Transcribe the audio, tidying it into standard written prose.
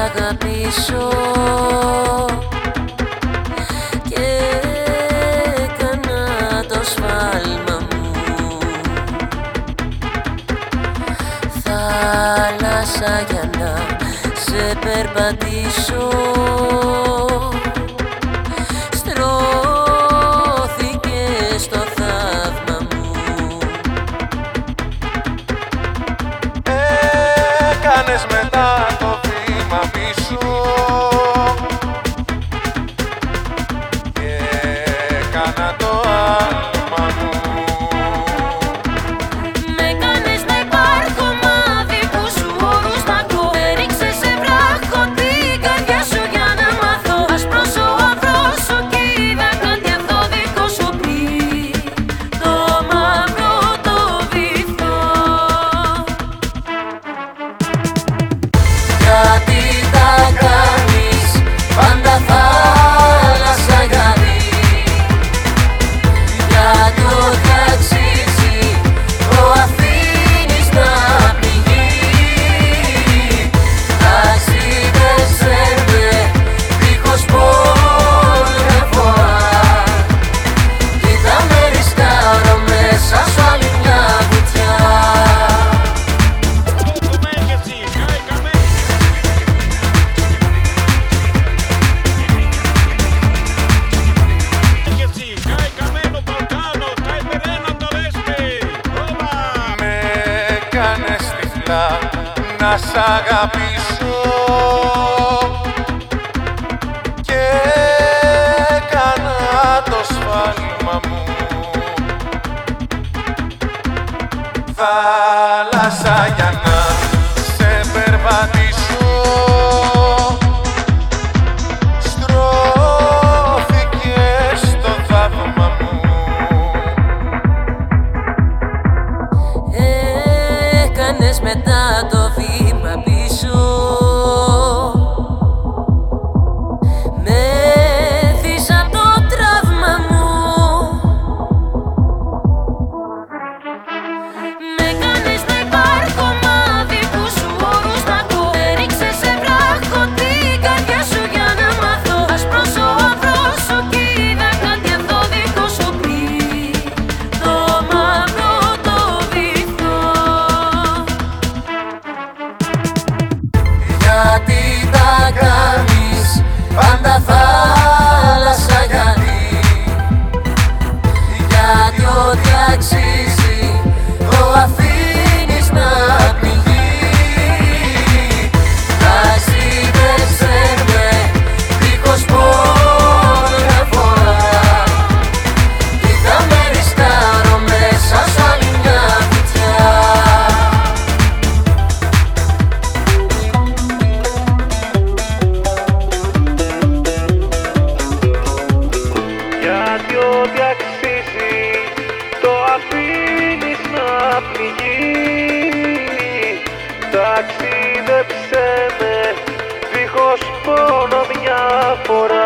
αγαπήσω και έκανα το σφάλμα μου. Θάλασσα για να σε περπατήσω, στρώθηκε στο θαύμα μου. Έκανες μετά το βήμα πίσω και έκανα το άλμα μου. Με κάνες να υπάρχω μα δικούς σου όρους να ακούω. Έριξες σε βράχο την καρδιά σου για να μάθω. Ασπρώσω αφρώσω κι είδα κάτι αυθόδικο σου πει το μαύρο το βυθό. Γιατί τα κάνεις πάντα θάλασσα γιατί, γιατί ό,τι αξίζει το αφήνεις να πληγεί. Ταξίδεψε με δίχως πόνο μια φορά, κοίτα με ρισκάρω μέσα σου άλλη μια βουτιά. Με έκανες τυφλά να σ' αγαπήσω και έκανα το σφάλμα μου. Θάλασσα για να σε περπατήσω, στρώθηκε στο θαύμα μου. Έκανες μετά το βήμα πίσω, με έθεις απ' το τραύμα μου. Με κάνες να υπάρχω μα δικούς σου όρους να ακούω. Έριξες σε βράχο την καρδιά σου για να μάθω. Ασπρώσω αφρώσω κι είδα κάτι αυθόδικο σου πει το μαύρο το βυθό. Γιατί τα κάνεις πάντα θάλασσα γιατί, γιατί ό,τι αξίζει το αφήνεις να πληγεί. Ταξίδεψε με δίχως πόνο μια φορά, κοίτα με ρισκάρω μέσα σου άλλη μια βουτιά. Γιατί ό,τι αξίζει το αφήνεις να πληγεί. Ταξίδεψε με δίχως πόνο μια φορά.